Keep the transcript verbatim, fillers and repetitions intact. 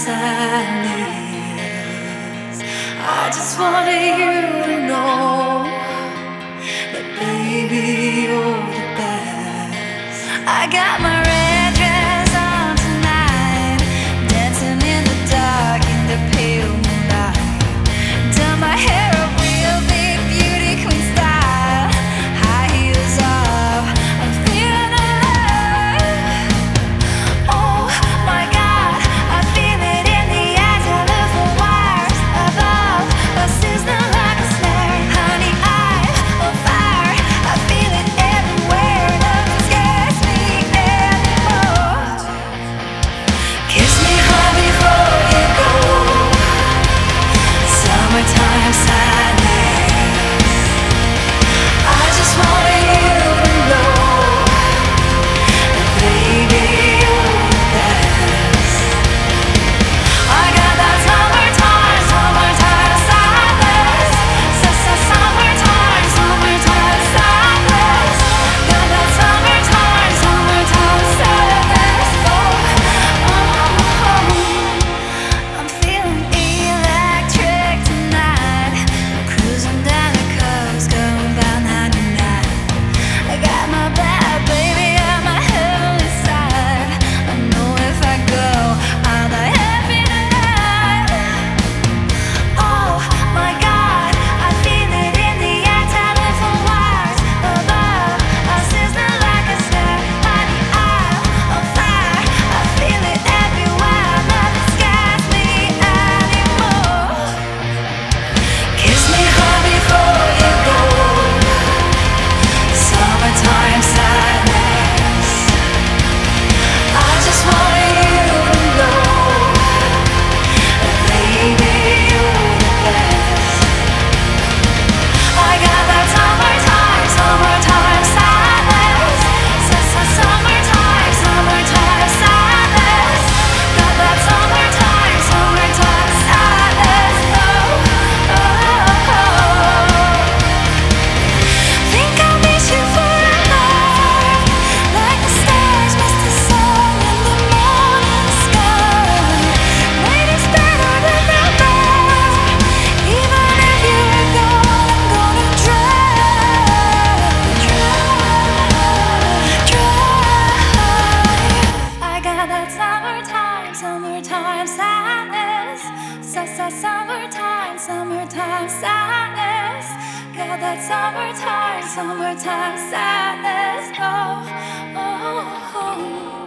sadness. I just wanted you to know that, baby, you're the best. I got my red dress on tonight, dancing in the dark in the pale moonlight. Done my hair up real big, beauty queen style, high heels off, I'm feeling alive. Oh my God, I feel it in the eyes, I live for wires above, a sizzling like a snare. Honey, I'm on fire, I feel it everywhere, nothing scares me anymore. Kiss me hard before you go, summertime sadness. I just wanted you to know that, baby, you're the best. I got that summertime, summertime sadness. Summertime, summertime sadness. Got that summertime, summertime sadness. Oh, oh, I'm feeling electric tonight, cruising down the coast, going about ninety-nine. I got my bad baby on my heavenly side. I know if I go, I'll die happy tonight. Oh my God, I feel it in the air, telephone wires above, I'm sizzling like a star. Honey, I'm on fire, I feel it everywhere, nothing scares me anymore. Kiss me hard before you go, summertime sadness. I just wanted you to know that, baby, you're the best. I got that summertime, summertime sadness. Summertime, summertime sadness. Got that summertime, summertime sadness. Oh, oh, oh. Think I'll miss you forever, like the stars miss the sun in the morning sky. Night is better than ever, even if you're gone. I'm gonna try, try, try. I got that summertime, summertime sadness. Summertime, summertime sadness. Got that summertime, summertime sadness. Oh, oh, oh.